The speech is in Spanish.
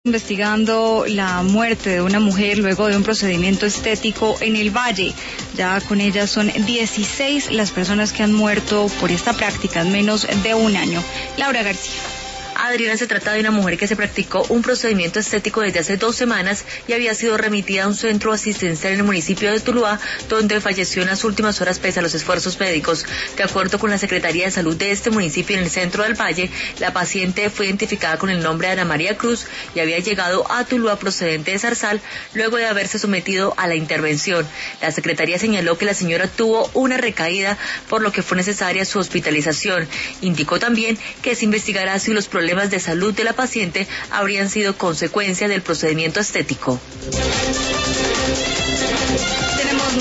Investigando la muerte de una mujer luego de un procedimiento estético en el Valle. Ya con ella son 16 las personas que han muerto por esta práctica en menos de un año. Laura García. Adriana, se trata de una mujer que se practicó un procedimiento estético desde hace 2 semanas y había sido remitida a un centro asistencial en el municipio de Tuluá, donde falleció en las últimas horas pese a los esfuerzos médicos. De acuerdo con la Secretaría de Salud de este municipio en el centro del Valle, la paciente fue identificada con el nombre de Ana María Cruz y había llegado a Tuluá procedente de Zarzal luego de haberse sometido a la intervención. La Secretaría señaló que la señora tuvo una recaída, por lo que fue necesaria su hospitalización. Indicó también que se investigará si los problemas de salud de la paciente habrían sido consecuencia del procedimiento estético.